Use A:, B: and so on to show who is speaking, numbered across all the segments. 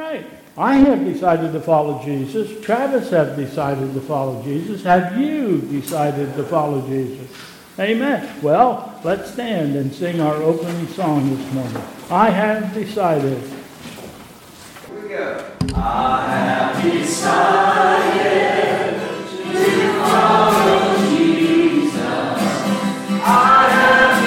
A: right. I have decided to follow Jesus. Travis have decided to follow Jesus. Have you decided to follow Jesus? Amen. Well, let's stand and sing our opening song this morning. I have decided.
B: Here we go. I have decided to follow Jesus. I have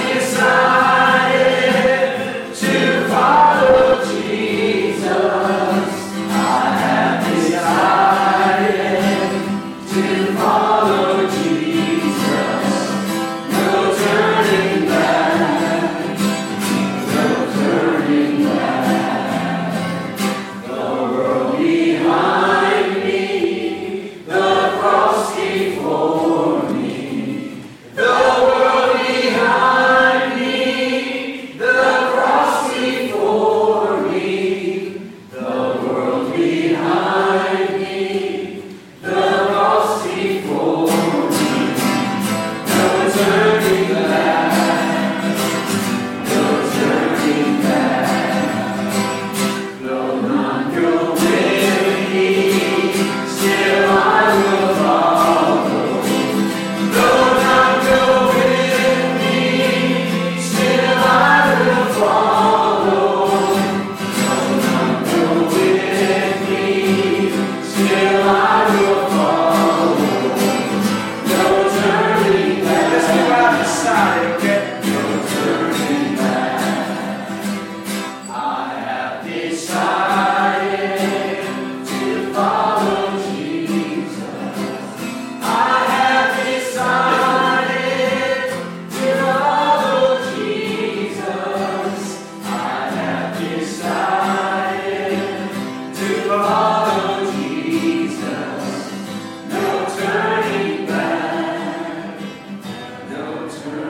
B: decided to follow Jesus. I have decided to follow Jesus. No turning back. No turning back. The world behind me, the cross before me. The world behind me, the cross before me. The world behind me, the cross before me. No turning back, no turning back. Though none go with me, still I will follow. Though none go with me, still I will follow. Though none go with me, still I will follow. No turning back. Let's go out the side, okay? No turning back. I have decided to follow Jesus. I have decided to follow Jesus. I have decided to follow Jesus. No turning back. No turning back.